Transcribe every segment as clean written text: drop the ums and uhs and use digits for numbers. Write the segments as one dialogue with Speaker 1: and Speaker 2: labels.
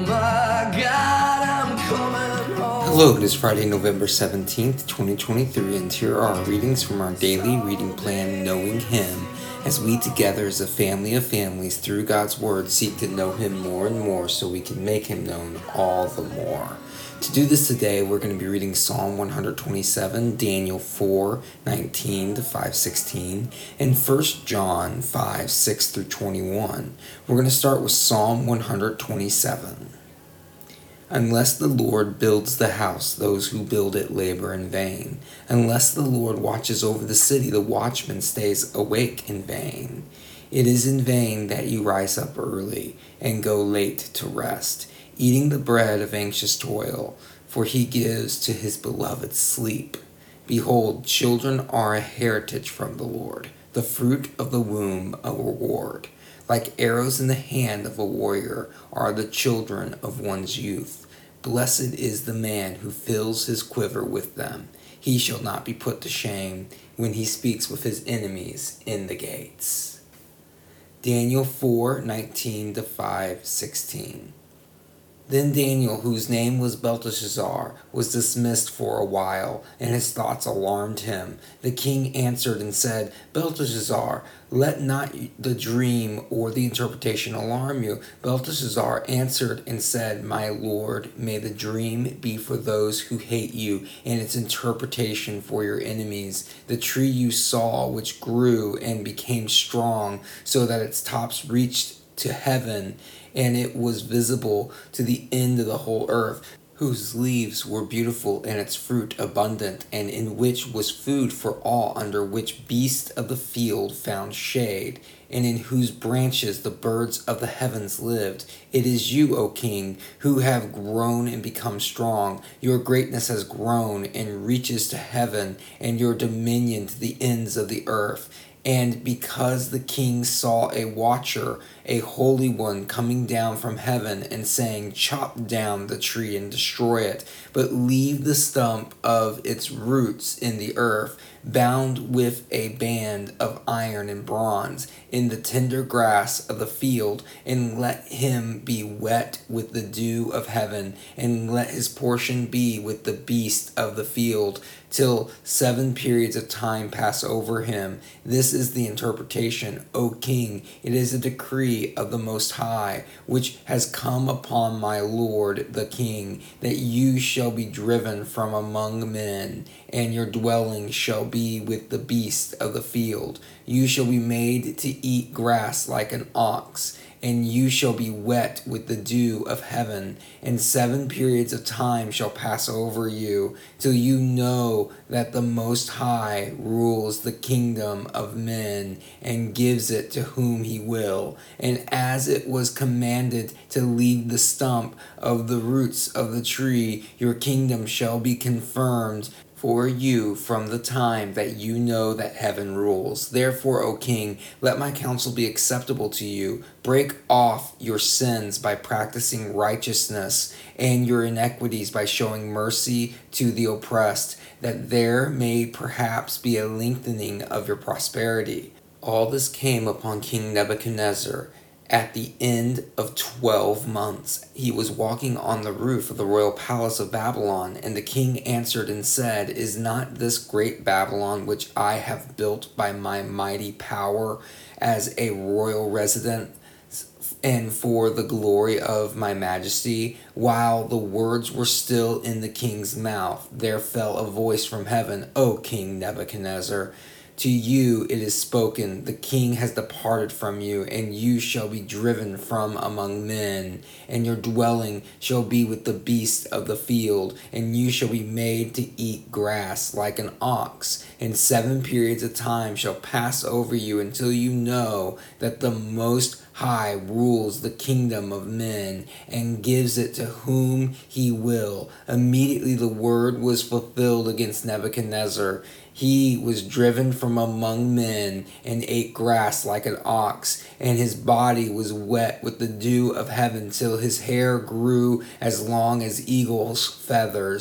Speaker 1: my God, I'm coming home.
Speaker 2: Hello, it is Friday, November 17th, 2023, and here are our readings from our daily reading plan, Knowing Him, as we together as a family of families through God's Word seek to know Him more and more so we can make Him known all the more. To do this today, we're going to be reading Psalm 127, Daniel 4, 19 to 5, 16, and 1 John 5, 6 through 21. We're going to start with Psalm 127. Unless the Lord builds the house, those who build it labor in vain. Unless the Lord watches over the city, the watchman stays awake in vain. It is in vain that you rise up early and go late to rest, eating the bread of anxious toil, for he gives to his beloved sleep. Behold, children are a heritage from the Lord, the fruit of the womb a reward. Like arrows in the hand of a warrior are the children of one's youth. Blessed is the man who fills his quiver with them. He shall not be put to shame when he speaks with his enemies in the gates. Daniel 4, 19 to 5, 16. Then Daniel, whose name was Belteshazzar, was dismissed for a while, and his thoughts alarmed him. The king answered and said, Belteshazzar, let not the dream or the interpretation alarm you. Belteshazzar answered and said, My lord, may the dream be for those who hate you, and its interpretation for your enemies. The tree you saw, which grew and became strong, so that its tops reached to heaven, and it was visible to the end of the whole earth, whose leaves were beautiful and its fruit abundant, and in which was food for all, under which beasts of the field found shade, and in whose branches the birds of the heavens lived. It is you, O king, who have grown and become strong. Your greatness has grown and reaches to heaven, and your dominion to the ends of the earth. And because the king saw a watcher, a holy one, coming down from heaven and saying, Chop down the tree and destroy it, but leave the stump of its roots in the earth, bound with a band of iron and bronze, in the tender grass of the field, and let him be wet with the dew of heaven, and let his portion be with the beasts of the field, till 7 periods of time pass over him. This is the interpretation, O king. It is a decree of the Most High, which has come upon my lord the king, that you shall be driven from among men, and your dwelling shall be with the beasts of the field. You shall be made to eat grass like an ox, and you shall be wet with the dew of heaven, and 7 periods of time shall pass over you, till you know that the Most High rules the kingdom of men, and gives it to whom he will. And as it was commanded to leave the stump of the roots of the tree, your kingdom shall be confirmed for you from the time that you know that heaven rules. Therefore, O king, let my counsel be acceptable to you. Break off your sins by practicing righteousness, and your iniquities by showing mercy to the oppressed, that there may perhaps be a lengthening of your prosperity. All this came upon King Nebuchadnezzar at the end of 12 months. He was walking on the roof of the royal palace of Babylon, and the king answered and said, Is not this great Babylon, which I have built by my mighty power as a royal residence, and for the glory of my majesty? While the words were still in the king's mouth, there fell a voice from heaven, O King Nebuchadnezzar, to you it is spoken, the king has departed from you, and you shall be driven from among men, and your dwelling shall be with the beasts of the field, and you shall be made to eat grass like an ox, and 7 periods of time shall pass over you until you know that the Most High rules the kingdom of men, and gives it to whom he will. Immediately the word was fulfilled against Nebuchadnezzar. He was driven from among men and ate grass like an ox, and his body was wet with the dew of heaven till his hair grew as long as eagle's feathers,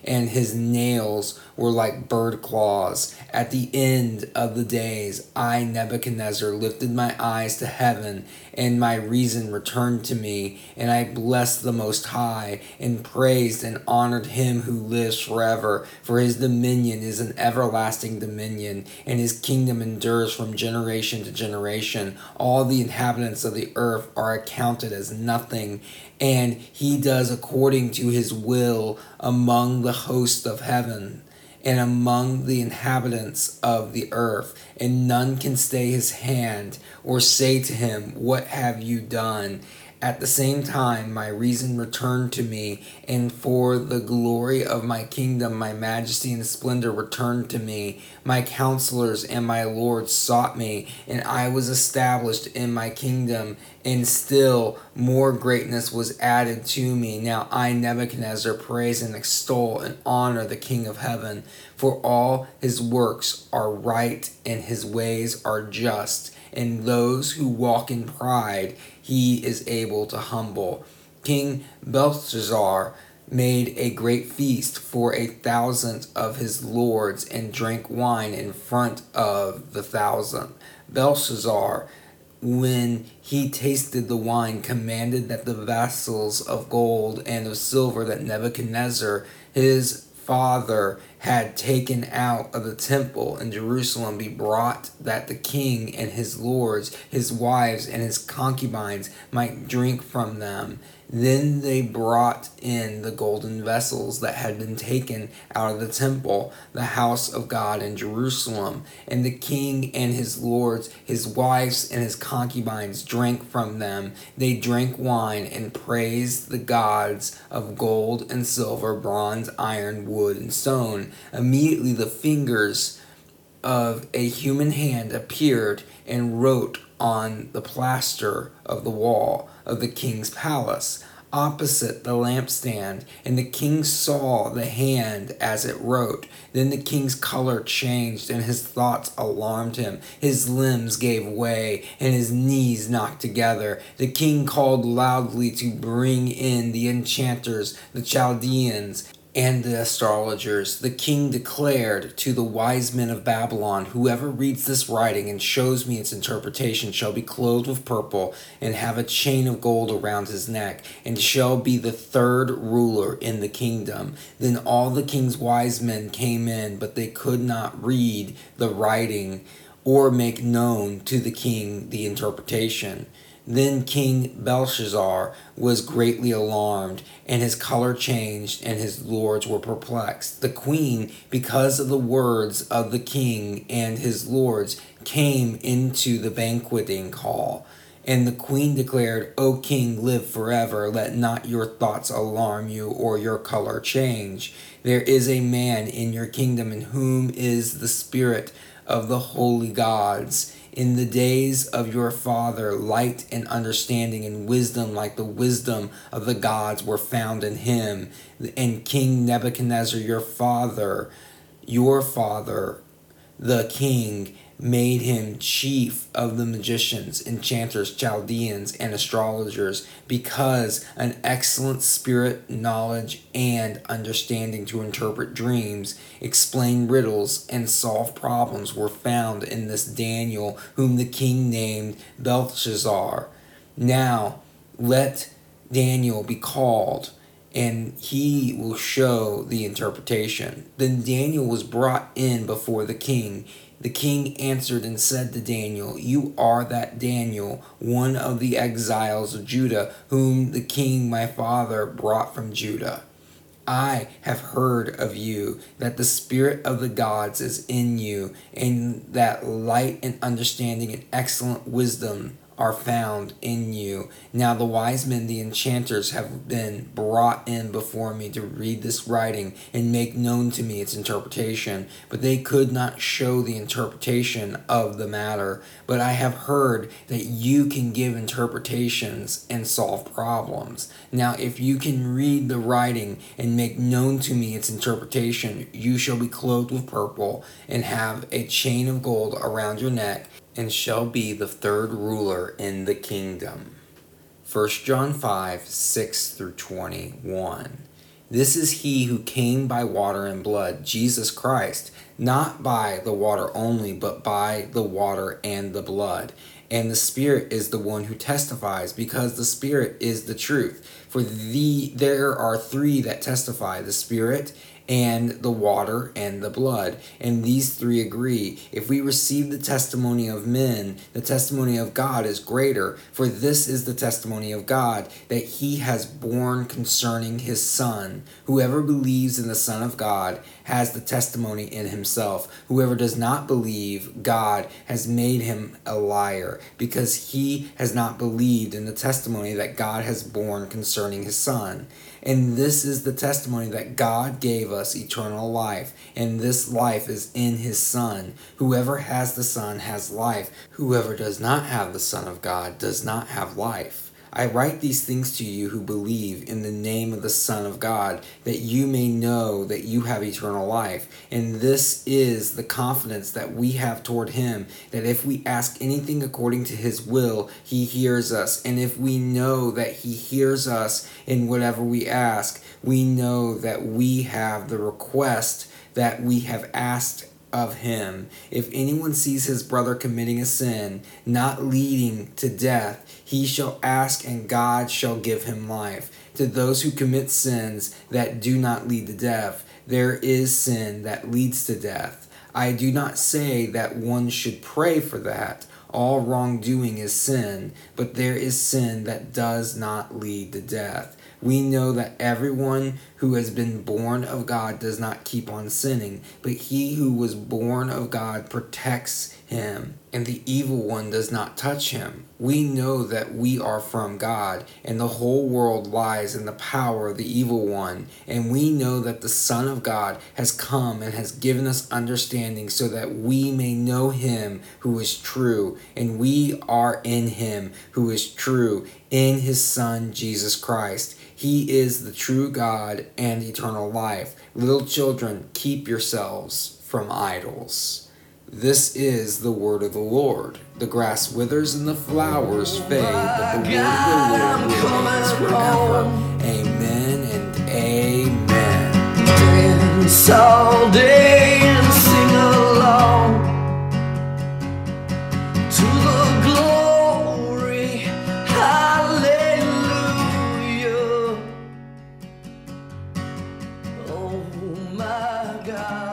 Speaker 2: and his nails were like bird claws. At the end of the days, I, Nebuchadnezzar, lifted my eyes to heaven, and my reason returned to me, and I blessed the Most High, and praised and honored him who lives forever, for his dominion is an everlasting dominion, and his kingdom endures from generation to generation. All the inhabitants of the earth are accounted as nothing, and he does according to his will among the host of heaven and among the inhabitants of the earth, and none can stay his hand or say to him, "What have you done?" At the same time, my reason returned to me, and for the glory of my kingdom, my majesty and splendor returned to me. My counselors and my lords sought me, and I was established in my kingdom, and still more greatness was added to me. Now I, Nebuchadnezzar, praise and extol and honor the King of heaven, for all his works are right, and his ways are just, and those who walk in pride he is able to humble. King Belshazzar made a great feast for 1,000 of his lords, and drank wine in front of the 1,000. Belshazzar, when he tasted the wine, commanded that the vessels of gold and of silver that Nebuchadnezzar his father had taken out of the temple in Jerusalem be brought, that the king and his lords, his wives, and his concubines might drink from them. Then they brought in the golden vessels that had been taken out of the temple, the house of God in Jerusalem. And the king and his lords, his wives, and his concubines drank from them. They drank wine and praised the gods of gold and silver, bronze, iron, wood, and stone. Immediately the fingers of a human hand appeared and wrote on the plaster of the wall of the king's palace opposite the lampstand, and the king saw the hand as it wrote. Then the king's color changed, and his thoughts alarmed him. His limbs gave way, and his knees knocked together. The king called loudly to bring in the enchanters, the Chaldeans, and the astrologers. The king declared to the wise men of Babylon, "Whoever reads this writing and shows me its interpretation shall be clothed with purple, and have a chain of gold around his neck, and shall be the third ruler in the kingdom." Then all the king's wise men came in, but they could not read the writing or make known to the king the interpretation. Then King Belshazzar was greatly alarmed, and his color changed, and his lords were perplexed. The queen, because of the words of the king and his lords, came into the banqueting hall. And the queen declared, "O king, live forever. Let not your thoughts alarm you, or your color change. There is a man in your kingdom in whom is the spirit of the holy gods. In the days of your father, light and understanding and wisdom like the wisdom of the gods were found in him. And King Nebuchadnezzar, your father, the king, made him chief of the magicians, enchanters, Chaldeans, and astrologers, because an excellent spirit, knowledge, and understanding to interpret dreams, explain riddles, and solve problems were found in this Daniel, whom the king named Belshazzar. Now let Daniel be called, and he will show the interpretation." Then Daniel was brought in before the king. The king answered and said to Daniel, "You are that Daniel, one of the exiles of Judah, whom the king my father brought from Judah. I have heard of you, that the spirit of the gods is in you, and that light and understanding and excellent wisdom are found in you. Now the wise men, the enchanters, have been brought in before me to read this writing and make known to me its interpretation, but they could not show the interpretation of the matter. But I have heard that you can give interpretations and solve problems. Now if you can read the writing and make known to me its interpretation, you shall be clothed with purple, and have a chain of gold around your neck, and shall be the third ruler in the kingdom." 1 John 5, 6 through 21. This is he who came by water and blood, Jesus Christ, not by the water only, but by the water and the blood. And the Spirit is the one who testifies, because the Spirit is the truth. For there are three that testify, the Spirit and the water and the blood. And these three agree. If we receive the testimony of men, the testimony of God is greater. For this is the testimony of God, that he has borne concerning his Son. Whoever believes in the Son of God has the testimony in himself. Whoever does not believe God has made him a liar, because he has not believed in the testimony that God has borne concerning his Son. And this is the testimony that God gave us, eternal life, and this life is in his Son. Whoever has the Son has life. Whoever does not have the Son of God does not have life. I write these things to you who believe in the name of the Son of God, that you may know that you have eternal life. And this is the confidence that we have toward him, that if we ask anything according to his will, he hears us. And if we know that he hears us in whatever we ask, we know that we have the request that we have asked of him. If anyone sees his brother committing a sin not leading to death, he shall ask, and God shall give him life. To those who commit sins that do not lead to death, there is sin that leads to death. I do not say that one should pray for that. All wrongdoing is sin, but there is sin that does not lead to death. We know that everyone who has been born of God does not keep on sinning, but he who was born of God protects him, and the evil one does not touch him. We know that we are from God, and the whole world lies in the power of the evil one. And we know that the Son of God has come and has given us understanding, so that we may know him who is true, and we are in him who is true, in his Son Jesus Christ. He is the true God and eternal life. Little children, keep yourselves from idols. This is the word of the Lord. The grass withers and the flowers fade, but the word of the Lord remains forever. Amen and amen.
Speaker 1: Dance all day and sing along to the glory, hallelujah. Oh my God.